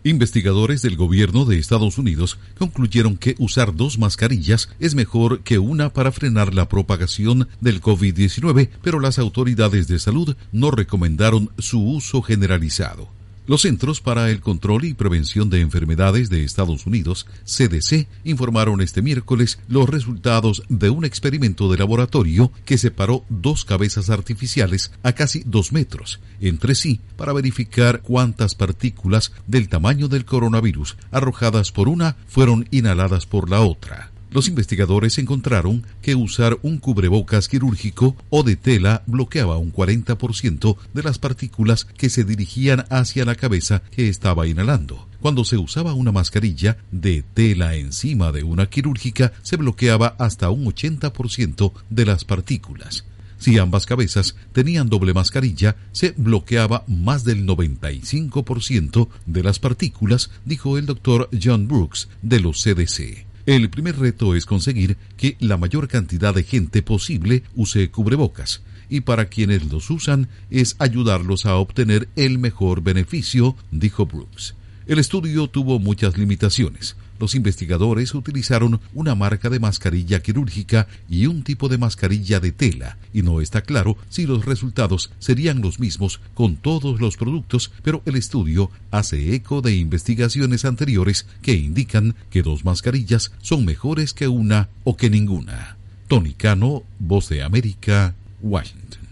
Investigadores del gobierno de Estados Unidos concluyeron que usar 2 mascarillas es mejor que una para frenar la propagación del COVID-19, pero las autoridades de salud no recomendaron su uso generalizado. Los Centros para el Control y Prevención de Enfermedades de Estados Unidos, CDC, informaron este miércoles los resultados de un experimento de laboratorio que separó 2 cabezas artificiales a casi 2 metros entre sí para verificar cuántas partículas del tamaño del coronavirus arrojadas por una fueron inhaladas por la otra. Los investigadores encontraron que usar un cubrebocas quirúrgico o de tela bloqueaba un 40% de las partículas que se dirigían hacia la cabeza que estaba inhalando. Cuando se usaba una mascarilla de tela encima de una quirúrgica, se bloqueaba hasta un 80% de las partículas. Si ambas cabezas tenían doble mascarilla, se bloqueaba más del 95% de las partículas, dijo el Dr. John Brooks de los CDC. El primer reto es conseguir que la mayor cantidad de gente posible use cubrebocas, y para quienes los usan es ayudarlos a obtener el mejor beneficio, dijo Brooks. El estudio tuvo muchas limitaciones. Los investigadores utilizaron una marca de mascarilla quirúrgica y un tipo de mascarilla de tela, y no está claro si los resultados serían los mismos con todos los productos, pero el estudio hace eco de investigaciones anteriores que indican que 2 mascarillas son mejores que una o que ninguna. Tony Cano, Voz de América, Washington.